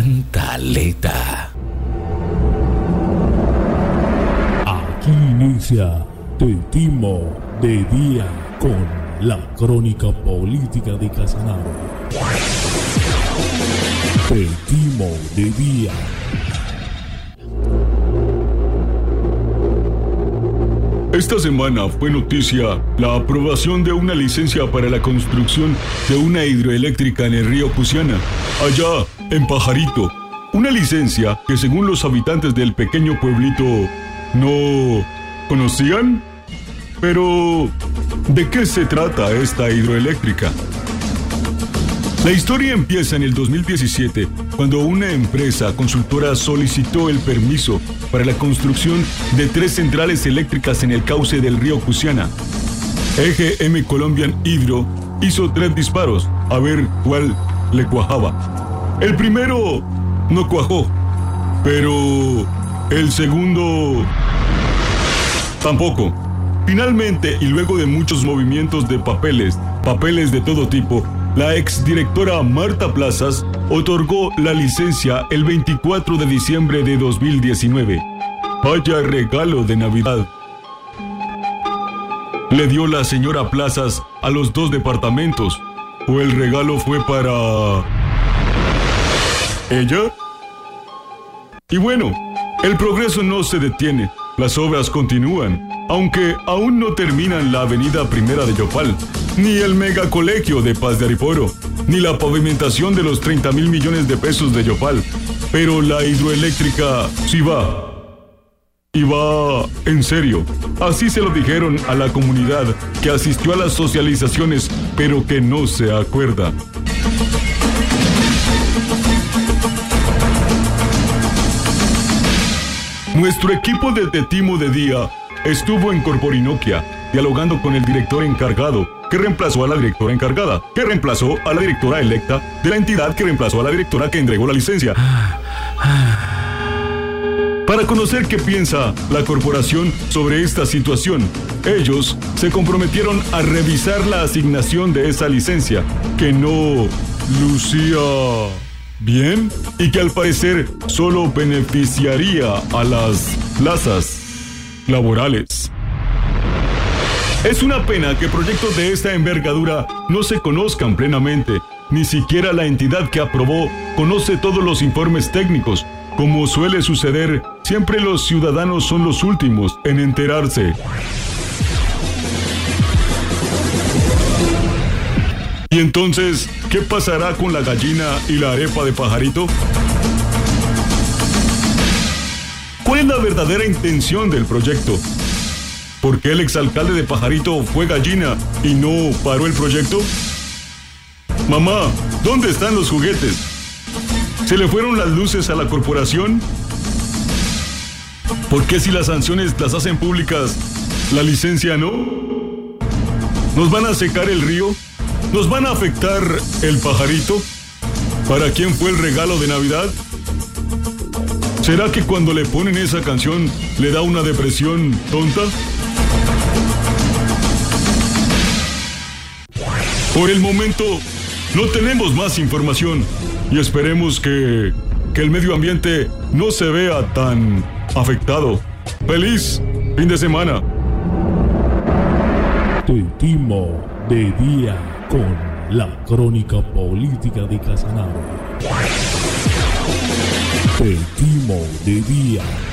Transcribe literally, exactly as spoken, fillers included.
Cantaleta. Aquí inicia Te Timo de Día con la crónica política de Casanare. Te Timo de Día. Esta semana fue noticia la aprobación de una licencia para la construcción de una hidroeléctrica en el río Cusiana, allá en Pajarito. Una licencia que, según los habitantes del pequeño pueblito, no conocían. Pero, ¿de qué se trata esta hidroeléctrica? La historia empieza en el dos mil diecisiete, cuando una empresa consultora solicitó el permiso para la construcción de tres centrales eléctricas en el cauce del río Cusiana. E G M Colombian Hydro hizo tres disparos, a ver cuál le cuajaba. El primero no cuajó, pero el segundo tampoco. Finalmente, y luego de muchos movimientos de papeles, papeles de todo tipo, la exdirectora Marta Plazas otorgó la licencia el veinticuatro de diciembre de dos mil diecinueve. Vaya regalo de Navidad le dio la señora Plazas a los dos departamentos. ¿O el regalo fue para ella? Y bueno, el progreso no se detiene. Las obras continúan, aunque aún no terminan la avenida Primera de Yopal, ni el megacolegio de Paz de Ariporo, ni la pavimentación de los treinta mil millones de pesos de Yopal. Pero la hidroeléctrica sí va. Y va en serio. Así se lo dijeron a la comunidad que asistió a las socializaciones, pero que no se acuerda. Nuestro equipo de Te Timo de Día estuvo en Corporinoquia, dialogando con el director encargado, que reemplazó a la directora encargada, que reemplazó a la directora electa de la entidad que reemplazó a la directora que entregó la licencia. Para conocer qué piensa la corporación sobre esta situación, ellos se comprometieron a revisar la asignación de esa licencia, que no lucía bien y que al parecer solo beneficiaría a las plazas laborales. Es una pena que proyectos de esta envergadura no se conozcan plenamente. Ni siquiera la entidad que aprobó conoce todos los informes técnicos. Como suele suceder, siempre los ciudadanos son los últimos en enterarse. ¿Y entonces qué pasará con la gallina y la arepa de Pajarito? ¿Cuál es la verdadera intención del proyecto? ¿Por qué el exalcalde de Pajarito fue gallina y no paró el proyecto? Mamá, ¿dónde están los juguetes? ¿Se le fueron las luces a la corporación? ¿Por qué si las sanciones las hacen públicas, la licencia no? ¿Nos van a secar el río? ¿Nos van a afectar el Pajarito? ¿Para quién fue el regalo de Navidad? ¿Será que cuando le ponen esa canción le da una depresión tonta? Por el momento, no tenemos más información y esperemos que, que el medio ambiente no se vea tan afectado. ¡Feliz fin de semana! Te Timo de Día con la crónica política de Casanare. Te Timo de Día.